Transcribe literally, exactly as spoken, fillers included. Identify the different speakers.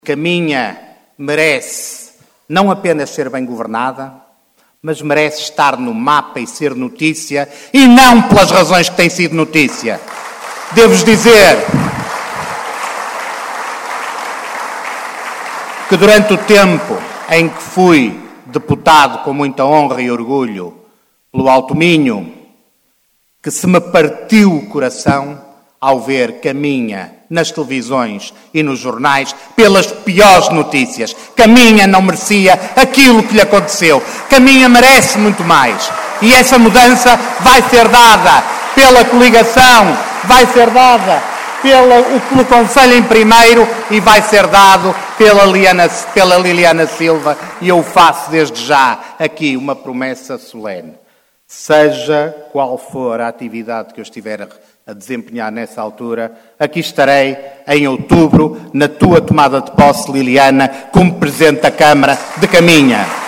Speaker 1: Caminha merece não apenas ser bem governada, mas merece estar no mapa e ser notícia, e não pelas razões que tem sido notícia. Devo-vos dizer que durante o tempo em que fui deputado com muita honra e orgulho pelo Alto Minho, que se me partiu o coração ao ver Caminha nas televisões e nos jornais pelas piores notícias. Caminha não merecia aquilo que lhe aconteceu. Caminha merece muito mais. E essa mudança vai ser dada pela coligação, vai ser dada pela, pelo Conselho em primeiro e vai ser dado pela Liliana, pela Liliana Silva. E eu faço desde já aqui uma promessa solene. Seja qual for a atividade que eu estiver a desempenhar nessa altura, aqui estarei em outubro, na tua tomada de posse, Liliana, como Presidente da Câmara de Caminha.